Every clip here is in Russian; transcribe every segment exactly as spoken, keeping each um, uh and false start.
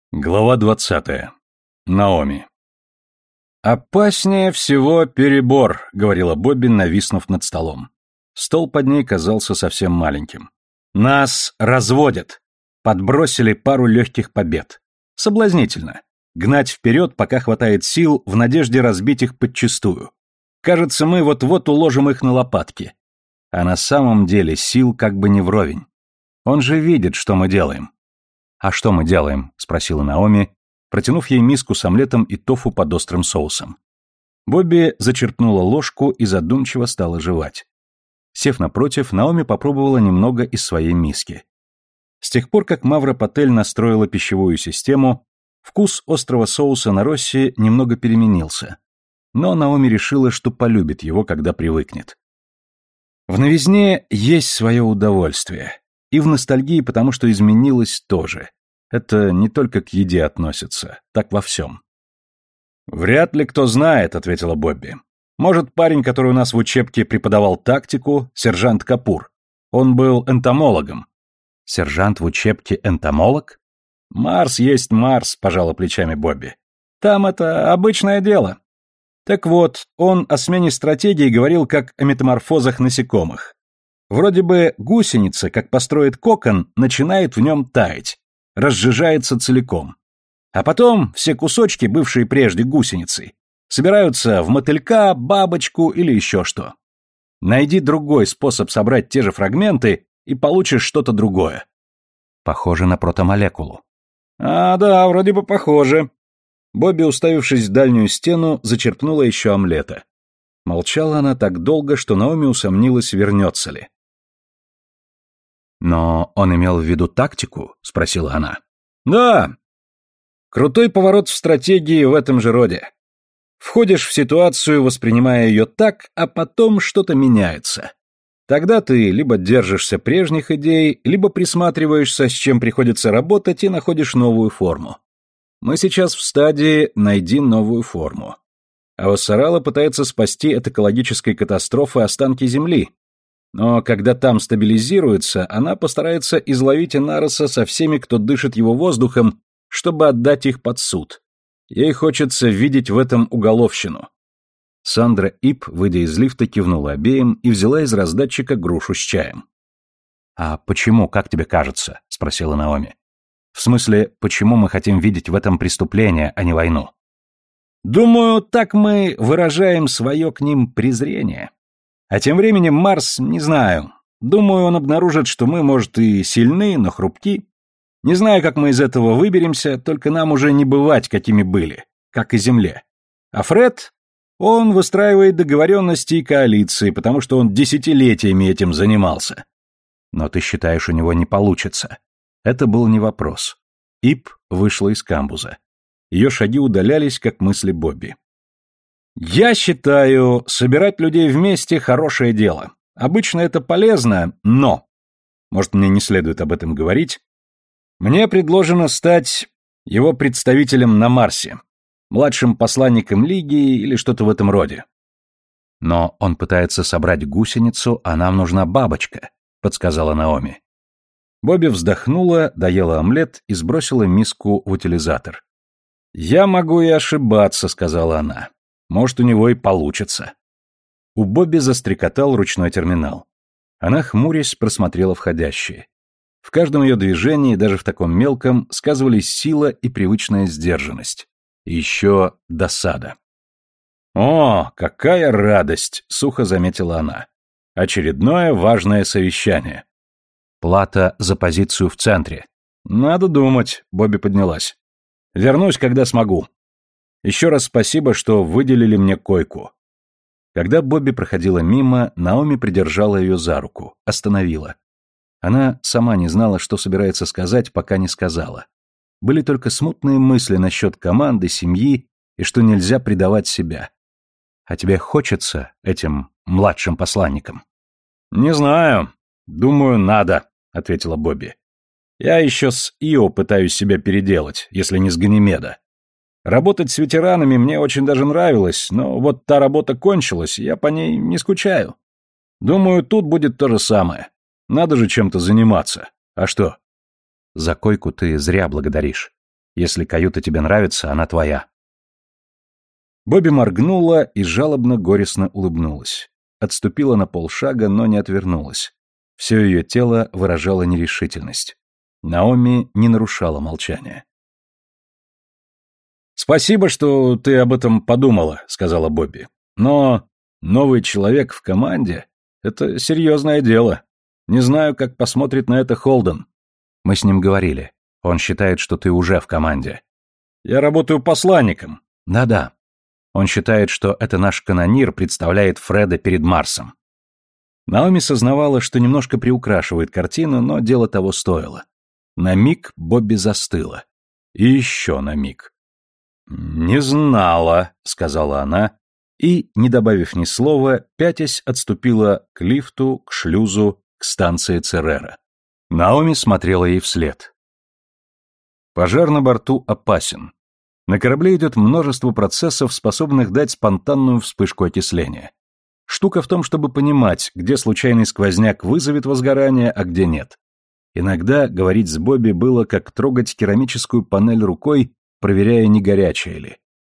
Глава двадцатая. Наоми. «Опаснее всего перебор», — говорила Бобби, нависнув над столом. Стол под ней казался совсем маленьким. «Нас разводят. Подбросили пару легких побед. Соблазнительно. Гнать вперед, пока хватает сил, в надежде разбить их подчистую. Кажется, мы вот-вот уложим их на лопатки. А на самом деле сил как бы не вровень. Он же видит, что мы делаем». «А что мы делаем?» — спросила Наоми, протянув ей миску с омлетом и тофу под острым соусом. Бобби зачерпнула ложку и задумчиво стала жевать. Сев напротив, Наоми попробовала немного из своей миски. С тех пор, как Мавра Патель настроила пищевую систему, вкус острого соуса на Росси немного переменился. Но Наоми решила, что полюбит его, когда привыкнет. В новизне есть свое удовольствие. И в ностальгии, потому что изменилось тоже. Это не только к еде относится, так во всем. «Вряд ли кто знает», — ответила Бобби. «Может, парень, который у нас в учебке преподавал тактику, сержант Капур. Он был энтомологом». «Сержант в учебке энтомолог?» «Марс есть Марс», — пожала плечами Бобби. «Там это обычное дело». Так вот, он о смене стратегии говорил как о метаморфозах насекомых. Вроде бы гусеница, как построит кокон, начинает в нем таять, разжижается целиком. А потом все кусочки, бывшие прежде гусеницей, собираются в мотылька, бабочку или еще что. Найди другой способ собрать те же фрагменты, и получишь что-то другое. Похоже на протомолекулу. А, да, вроде бы похоже. Бобби, уставившись в дальнюю стену, зачерпнула еще омлета. Молчала она так долго, что Наоми усомнилась, вернется ли. «Но он имел в виду тактику?» — спросила она. «Да. Крутой поворот в стратегии в этом же роде. Входишь в ситуацию, воспринимая ее так, а потом что-то меняется. Тогда ты либо держишься прежних идей, либо присматриваешься, с чем приходится работать, и находишь новую форму. Мы сейчас в стадии «найди новую форму». А Вассарала пытается спасти от экологической катастрофы останки Земли. Но когда там стабилизируется, она постарается изловить Энароса со всеми, кто дышит его воздухом, чтобы отдать их под суд. Ей хочется видеть в этом уголовщину. Сандра Ип, выйдя из лифта, кивнула обеим и взяла из раздатчика грушу с чаем. «А почему, как тебе кажется?» — спросила Наоми. «В смысле, почему мы хотим видеть в этом преступление, а не войну?» «Думаю, так мы выражаем свое к ним презрение. А тем временем Марс, не знаю. Думаю, он обнаружит, что мы, может, и сильны, но хрупки. Не знаю, как мы из этого выберемся, только нам уже не бывать, какими были, как и Земле. А Фред, он выстраивает договоренности и коалиции, потому что он десятилетиями этим занимался». «Но ты считаешь, у него не получится?» Это был не вопрос. Ип вышла из камбуза. Ее шаги удалялись, как мысли Бобби. «Я считаю, собирать людей вместе – хорошее дело. Обычно это полезно, но... Может, мне не следует об этом говорить? Мне предложено стать его представителем на Марсе, младшим посланником Лиги или что-то в этом роде». «Но он пытается собрать гусеницу, а нам нужна бабочка», – подсказала Наоми. Бобби вздохнула, доела омлет и сбросила миску в утилизатор. «Я могу и ошибаться», — сказала она. «Может, у него и получится». У Бобби застрекотал ручной терминал. Она, хмурясь, просмотрела входящие. В каждом ее движении, даже в таком мелком, сказывались сила и привычная сдержанность. И еще досада. «О, какая радость!» — сухо заметила она. «Очередное важное совещание». «Плата за позицию в центре». «Надо думать», — Бобби поднялась. «Вернусь, когда смогу. Еще раз спасибо, что выделили мне койку». Когда Бобби проходила мимо, Наоми придержала ее за руку, остановила. Она сама не знала, что собирается сказать, пока не сказала. Были только смутные мысли насчет команды, семьи и что нельзя предавать себя. «А тебе хочется этим младшим посланникам?» «Не знаю. Думаю, надо», — ответила Бобби. «Я еще с Ио пытаюсь себя переделать, если не с Ганимеда. Работать с ветеранами мне очень даже нравилось, но вот та работа кончилась, я по ней не скучаю. Думаю, тут будет то же самое. Надо же чем-то заниматься. А что?» «За койку ты зря благодаришь. Если каюта тебе нравится, она твоя». Бобби моргнула и жалобно-горестно улыбнулась. Отступила на полшага, но не отвернулась. Все ее тело выражало нерешительность. Наоми не нарушала молчания. «Спасибо, что ты об этом подумала», — сказала Бобби. «Но новый человек в команде — это серьезное дело. Не знаю, как посмотрит на это Холден». «Мы с ним говорили. Он считает, что ты уже в команде». «Я работаю посланником». «Да-да. Он считает, что это наш канонир представляет Фреда перед Марсом». Наоми сознавала, что немножко приукрашивает картину, но дело того стоило. На миг Бобби застыла. И еще на миг. «Не знала», — сказала она, и, не добавив ни слова, пятясь отступила к лифту, к шлюзу, к станции Церера. Наоми смотрела ей вслед. Пожар на борту опасен. На корабле идет множество процессов, способных дать спонтанную вспышку окисления. Штука в том, чтобы понимать, где случайный сквозняк вызовет возгорание, а где нет. Иногда говорить с Бобби было как трогать керамическую панель рукой, проверяя, не горячая ли.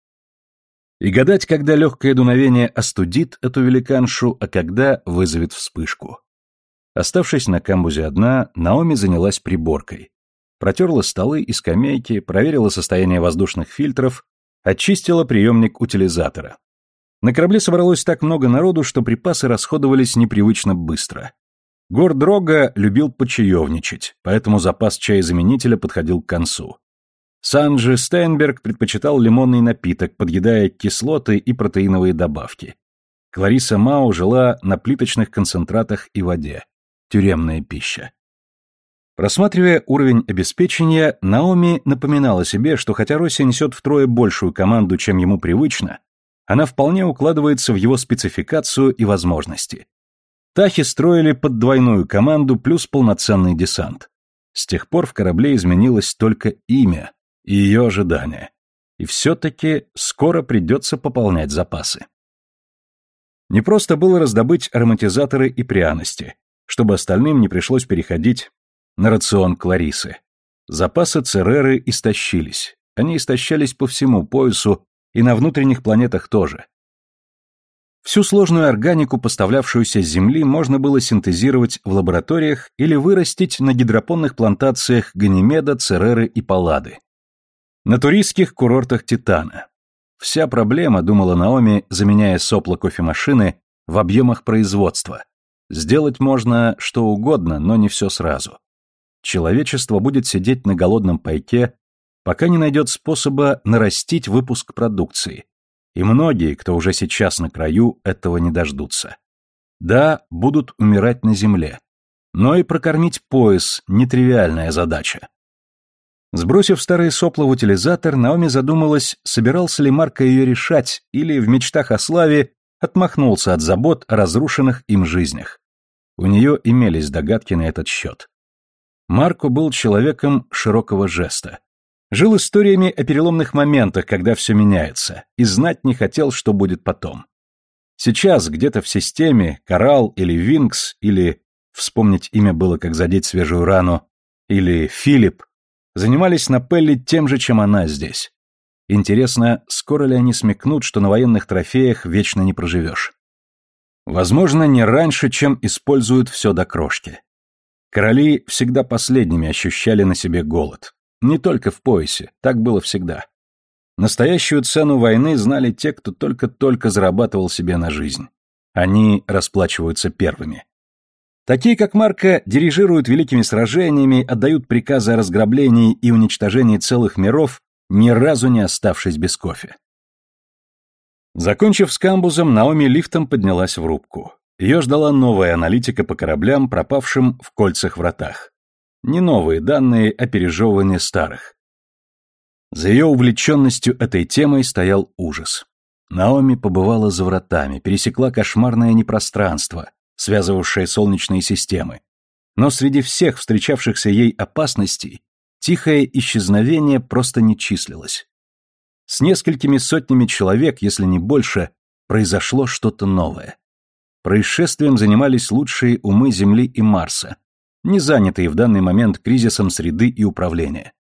И гадать, когда легкое дуновение остудит эту великаншу, а когда вызовет вспышку. Оставшись на камбузе одна, Наоми занялась приборкой. Протерла столы и скамейки, проверила состояние воздушных фильтров, очистила приемник утилизатора. На корабле собралось так много народу, что припасы расходовались непривычно быстро. Гордрога любил почаевничать, поэтому запас чая-заменителя подходил к концу. Санджи Стейнберг предпочитал лимонный напиток, подъедая кислоты и протеиновые добавки. Клариса Мау жила на плиточных концентратах и воде. Тюремная пища. Просматривая уровень обеспечения, Наоми напоминала себе, что хотя Росси несет втрое большую команду, чем ему привычно, она вполне укладывается в его спецификацию и возможности. Тахи строили под двойную команду плюс полноценный десант. С тех пор в корабле изменилось только имя и ее ожидания. И все-таки скоро придется пополнять запасы. Не просто было раздобыть ароматизаторы и пряности, чтобы остальным не пришлось переходить на рацион Кларисы. Запасы Цереры истощились. Они истощались по всему поясу и на внутренних планетах тоже. Всю сложную органику, поставлявшуюся с Земли, можно было синтезировать в лабораториях или вырастить на гидропонных плантациях Ганимеда, Цереры и Паллады. На туристских курортах Титана. Вся проблема, думала Наоми, заменяя сопла кофемашины, в объемах производства. Сделать можно что угодно, но не все сразу. Человечество будет сидеть на голодном пайке, пока не найдет способа нарастить выпуск продукции. И многие, кто уже сейчас на краю, этого не дождутся. Да, будут умирать на земле. Но и прокормить пояс – нетривиальная задача. Сбросив старые сопла в утилизатор, Наоми задумалась, собирался ли Марко ее решать, или в мечтах о славе отмахнулся от забот о разрушенных им жизнях. У нее имелись догадки на этот счет. Марко был человеком широкого жеста. Жил историями о переломных моментах, когда все меняется, и знать не хотел, что будет потом. Сейчас где-то в системе Коралл или Винкс, или, вспомнить имя было как задеть свежую рану, или Филипп, занимались на Пелле тем же, чем она здесь. Интересно, скоро ли они смекнут, что на военных трофеях вечно не проживешь? Возможно, не раньше, чем используют все до крошки. Короли всегда последними ощущали на себе голод. Не только в поясе, так было всегда. Настоящую цену войны знали те, кто только-только зарабатывал себе на жизнь. Они расплачиваются первыми. Такие, как Марко, дирижируют великими сражениями, отдают приказы о разграблении и уничтожении целых миров, ни разу не оставшись без кофе. Закончив с камбузом, Наоми лифтом поднялась в рубку. Ее ждала новая аналитика по кораблям, пропавшим в кольцах-вратах. Не новые данные, а пережевывание старых. За ее увлеченностью этой темой стоял ужас. Наоми побывала за вратами, пересекла кошмарное непространство, связывавшее солнечные системы. Но среди всех встречавшихся ей опасностей тихое исчезновение просто не числилось. С несколькими сотнями человек, если не больше, произошло что-то новое. Происшествием занимались лучшие умы Земли и Марса, не занятые в данный момент кризисом среды и управления.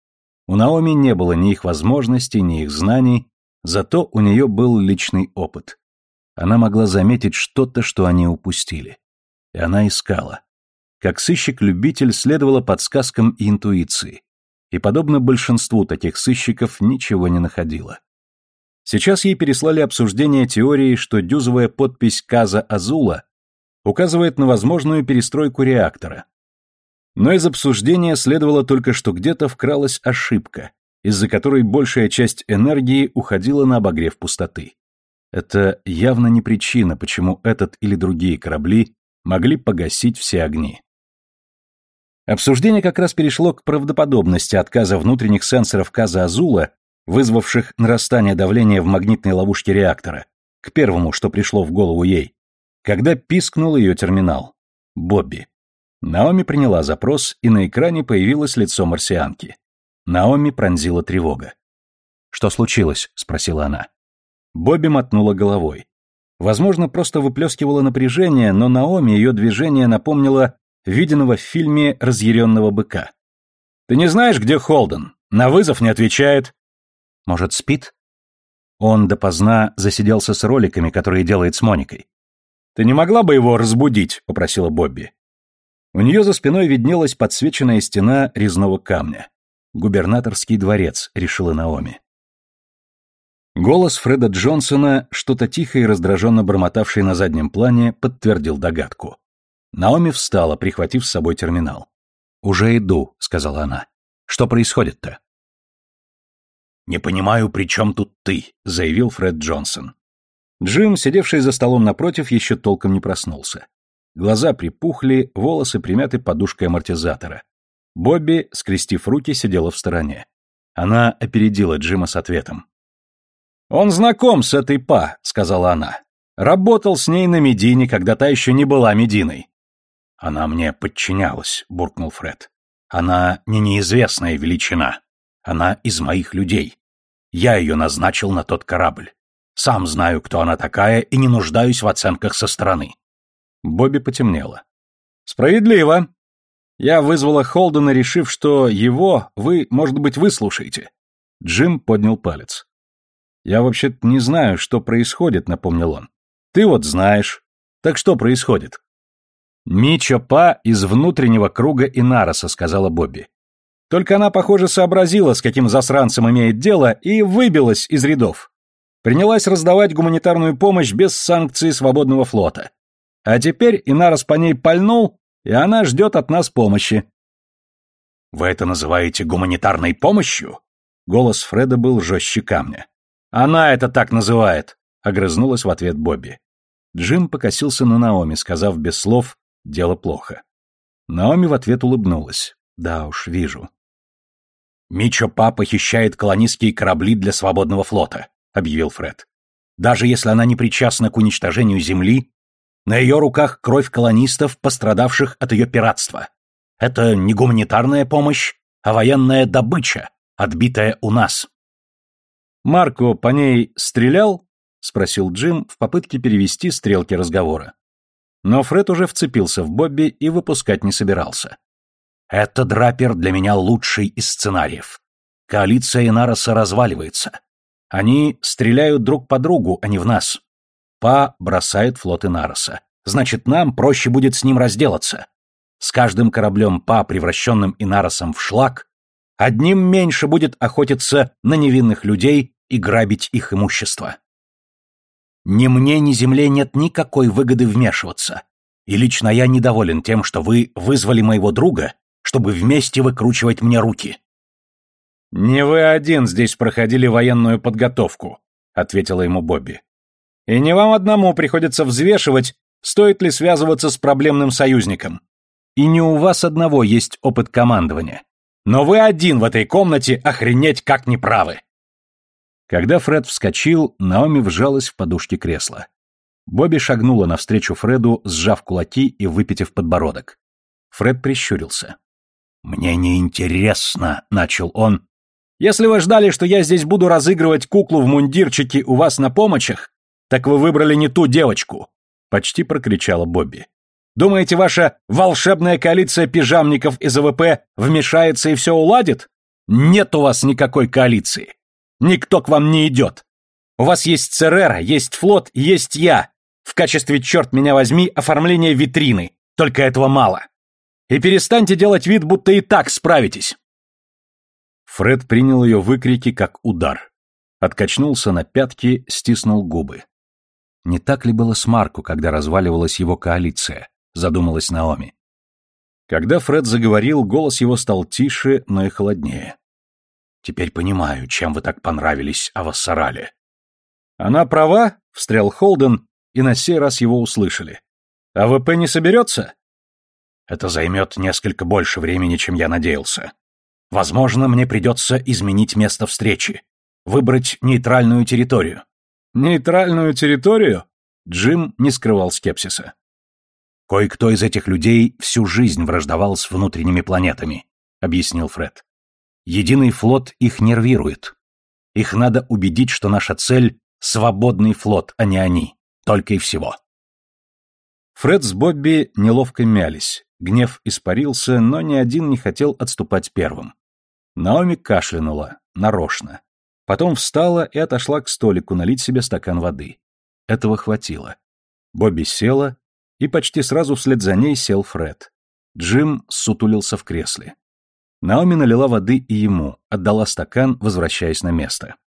У Наоми не было ни их возможностей, ни их знаний, зато у нее был личный опыт. Она могла заметить что-то, что они упустили. И она искала. Как сыщик-любитель следовала подсказкам и интуиции. И, подобно большинству таких сыщиков, ничего не находила. Сейчас ей переслали обсуждение теории, что дюзовая подпись Каза Азула указывает на возможную перестройку реактора. Но из обсуждения следовало только, что где-то вкралась ошибка, из-за которой большая часть энергии уходила на обогрев пустоты. Это явно не причина, почему этот или другие корабли могли погасить все огни. Обсуждение как раз перешло к правдоподобности отказа внутренних сенсоров Каза Азула, вызвавших нарастание давления в магнитной ловушке реактора, к первому, что пришло в голову ей, когда пискнул ее терминал. Бобби. Наоми приняла запрос, и на экране появилось лицо марсианки. Наоми пронзила тревога. «Что случилось?» — спросила она. Бобби мотнула головой. Возможно, просто выплескивала напряжение, но Наоми ее движение напомнило виденного в фильме «Разъяренного быка». «Ты не знаешь, где Холден? На вызов не отвечает». «Может, спит?» Он допоздна засиделся с роликами, которые делает с Моникой. «Ты не могла бы его разбудить?» — попросила Бобби. У нее за спиной виднелась подсвеченная стена резного камня. «Губернаторский дворец», — решила Наоми. Голос Фреда Джонсона, что-то тихо и раздраженно бормотавший на заднем плане, подтвердил догадку. Наоми встала, прихватив с собой терминал. «Уже иду», — сказала она. «Что происходит-то?» «Не понимаю, при чем тут ты», — заявил Фред Джонсон. Джим, сидевший за столом напротив, еще толком не проснулся. Глаза припухли, волосы примяты подушкой амортизатора. Бобби, скрестив руки, сидела в стороне. Она опередила Джима с ответом. «Он знаком с этой Па», — сказала она. «Работал с ней на Медине, когда та еще не была Мединой». «Она мне подчинялась», — буркнул Фред. «Она не неизвестная величина. Она из моих людей. Я ее назначил на тот корабль. Сам знаю, кто она такая, и не нуждаюсь в оценках со стороны». Бобби потемнело. «Справедливо. Я вызвала Холдена, решив, что его вы, может быть, выслушаете». Джим поднял палец. «Я вообще-то не знаю, что происходит», — напомнил он. «Ты вот знаешь. Так что происходит?» «Мичо Па из внутреннего круга Инароса», — сказала Бобби. «Только она, похоже, сообразила, с каким засранцем имеет дело, и выбилась из рядов. Принялась раздавать гуманитарную помощь без санкций свободного флота. А теперь Инарос по ней пальнул, и она ждет от нас помощи». «Вы это называете гуманитарной помощью?» Голос Фреда был жестче камня. «Она это так называет», — огрызнулась в ответ Бобби. Джим покосился на Наоми, сказав без слов «дело плохо». Наоми в ответ улыбнулась. «Да уж, вижу». «Мичо Па похищает колонистские корабли для свободного флота», — объявил Фред. «Даже если она не причастна к уничтожению Земли, на ее руках кровь колонистов, пострадавших от ее пиратства. Это не гуманитарная помощь, а военная добыча, отбитая у нас». «Марко по ней стрелял?» — спросил Джим в попытке перевести стрелки разговора. Но Фред уже вцепился в Бобби и выпускать не собирался. «Это, Драпер, для меня лучший из сценариев. Коалиция Инароса разваливается. Они стреляют друг по другу, а не в нас. Па бросает флот Инароса. Значит, нам проще будет с ним разделаться. С каждым кораблем Па, превращенным Инаросом в шлак, одним меньше будет охотиться на невинных людей и грабить их имущество. Ни мне, ни Земле нет никакой выгоды вмешиваться. И лично я недоволен тем, что вы вызвали моего друга, чтобы вместе выкручивать мне руки». «Не вы один здесь проходили военную подготовку», — ответила ему Бобби. «И не вам одному приходится взвешивать, стоит ли связываться с проблемным союзником. И не у вас одного есть опыт командования. Но вы один в этой комнате охренеть как неправы». Когда Фред вскочил, Наоми вжалась в подушки кресла. Бобби шагнула навстречу Фреду, сжав кулаки и выпитив подбородок. Фред прищурился. «Мне неинтересно», — начал он. «Если вы ждали, что я здесь буду разыгрывать куклу в мундирчике у вас на помощах, так вы выбрали не ту девочку», — почти прокричала Бобби. «Думаете, ваша волшебная коалиция пижамников из АВП вмешается и все уладит? Нет у вас никакой коалиции. Никто к вам не идет. У вас есть Церера, есть флот, есть я. В качестве, черт меня возьми, оформления витрины. Только этого мало. И перестаньте делать вид, будто и так справитесь. Фред принял ее выкрики как удар. Откачнулся на пятки, стиснул губы. Не так ли было с Марко, когда разваливалась его коалиция, задумалась Наоми. Когда Фред заговорил, голос его стал тише, но и холоднее. «Теперь понимаю, чем вы так понравились Авассарале». «Она права?» — встрял Холден, и на сей раз его услышали. «А ВП не соберется?» «Это займет несколько больше времени, чем я надеялся. Возможно, мне придется изменить место встречи, выбрать нейтральную территорию». «Нейтральную территорию?» Джим не скрывал скепсиса. «Кое-кто из этих людей всю жизнь враждовал с внутренними планетами», — объяснил Фред. «Единый флот их нервирует. Их надо убедить, что наша цель — свободный флот, а не они. Только и всего». Фред с Бобби неловко мялись. Гнев испарился, но ни один не хотел отступать первым. Наоми кашлянула, нарочно. Потом встала и отошла к столику налить себе стакан воды. Этого хватило. Бобби села, и почти сразу вслед за ней сел Фред. Джим сутулился в кресле. Наоми налила воды и ему, отдала стакан, возвращаясь на место.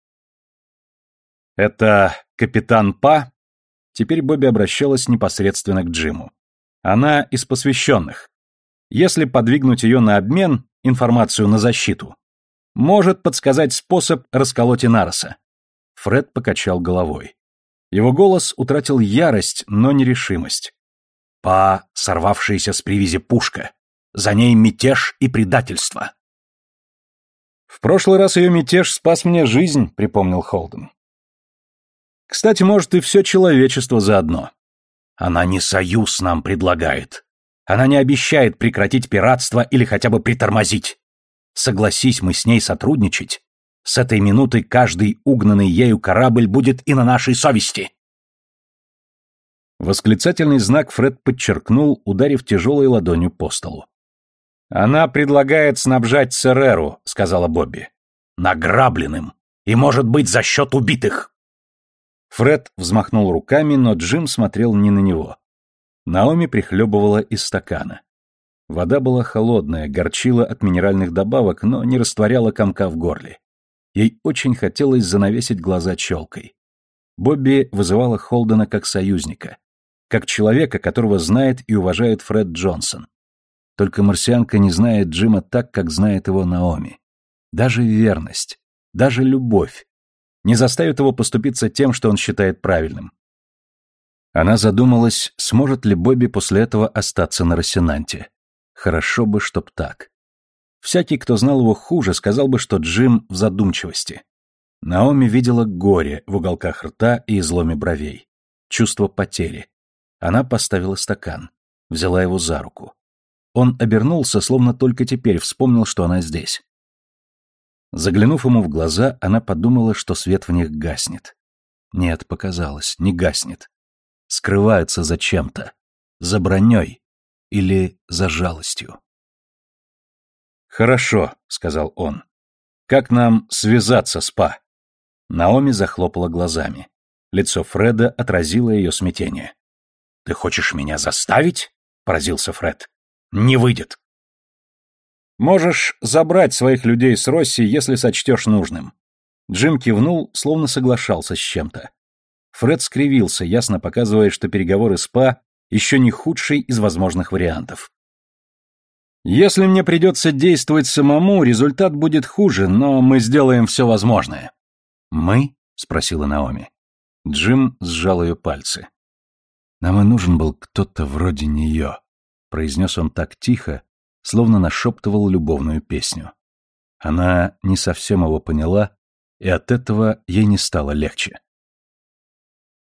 «Это капитан Па?» Теперь Бобби обращалась непосредственно к Джиму. «Она из посвященных. Если подвигнуть ее на обмен, информацию на защиту, может подсказать способ расколоть Инароса». Фред покачал головой. Его голос утратил ярость, но не решимость. «Па, сорвавшаяся с привязи пушка. За ней мятеж и предательство». «В прошлый раз ее мятеж спас мне жизнь», — припомнил Холден. «Кстати, может, и все человечество заодно». «Она не союз нам предлагает. Она не обещает прекратить пиратство или хотя бы притормозить. Согласись мы с ней сотрудничать, с этой минуты каждый угнанный ею корабль будет и на нашей совести». Восклицательный знак Фред подчеркнул, ударив тяжелой ладонью по столу. «Она предлагает снабжать Цереру», — сказала Бобби. «Награбленным. И, может быть, за счет убитых». Фред взмахнул руками, но Джим смотрел не на него. Наоми прихлебывала из стакана. Вода была холодная, горчила от минеральных добавок, но не растворяла комка в горле. Ей очень хотелось занавесить глаза челкой. Бобби вызывала Холдена как союзника, как человека, которого знает и уважает Фред Джонсон. Только марсианка не знает Джима так, как знает его Наоми. Даже верность, даже любовь не заставит его поступиться тем, что он считает правильным. Она задумалась, сможет ли Бобби после этого остаться на Рассенанте. Хорошо бы, чтоб так. Всякий, кто знал его хуже, сказал бы, что Джим в задумчивости. Наоми видела горе в уголках рта и изломе бровей. Чувство потери. Она поставила стакан, взяла его за руку. Он обернулся, словно только теперь вспомнил, что она здесь. Заглянув ему в глаза, она подумала, что свет в них гаснет. Нет, показалось, не гаснет. Скрывается за чем-то. За броней. Или за жалостью. «Хорошо», — сказал он. «Как нам связаться с Па?» Наоми захлопала глазами. Лицо Фреда отразило ее смятение. «Ты хочешь меня заставить?» — поразился Фред. «Не выйдет». «Можешь забрать своих людей с Росси, если сочтешь нужным». Джим кивнул, словно соглашался с чем-то. Фред скривился, ясно показывая, что переговоры с Па еще не худший из возможных вариантов. «Если мне придется действовать самому, результат будет хуже, но мы сделаем все возможное». «Мы?» — спросила Наоми. Джим сжал ее пальцы. «Нам и нужен был кто-то вроде нее», — произнес он так тихо, словно нашептывал любовную песню. Она не совсем его поняла, и от этого ей не стало легче.